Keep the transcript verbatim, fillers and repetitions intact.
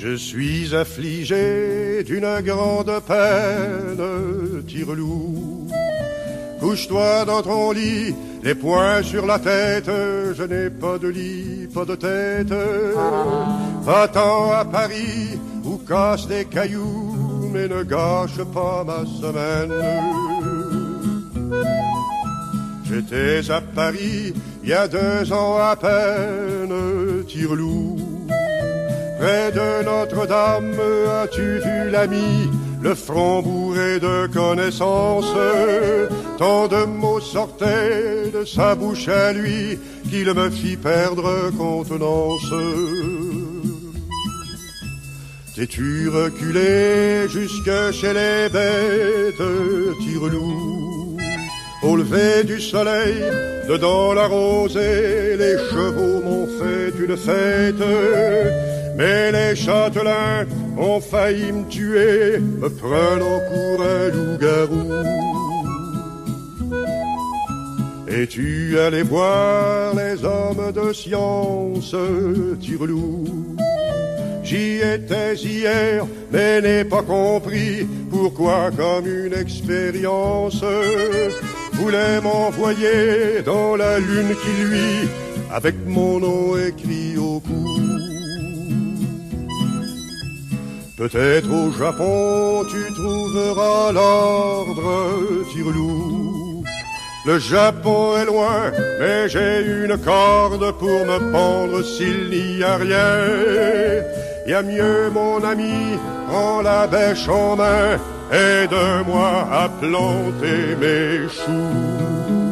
Je suis affligé d'une grande peine, Tirelou. Couche-toi dans ton lit, les poings sur la tête, je n'ai pas de lit, pas de tête. Va-t'en à Paris, ou casse des cailloux, mais ne gâche pas ma semaine. J'étais à Paris, il y a deux ans à peine, Tirelou. Près de Notre-Dame, as-tu vu l'ami, le front bourré de connaissances? Tant de mots sortaient de sa bouche à lui qu'il me fit perdre contenance. T'es-tu reculé jusque chez les bêtes, Tirelou? Au lever du soleil, dedans la rosée, les chevaux m'ont fait une fête. Mais les châtelains ont failli me tuer, me prenant pour un loup-garou. Es-tu allé voir les hommes de science, Tirelou? J'y étais hier, mais n'ai pas compris pourquoi, comme une expérience, voulait m'envoyer dans la lune qui luit, avec mon nom écrit au cou. Peut-être au Japon tu trouveras l'ordre, Tirelou. Le Japon est loin, mais j'ai une corde pour me pendre s'il n'y a rien. Y a mieux, mon ami, prends la bêche en main, aide-moi à planter mes choux.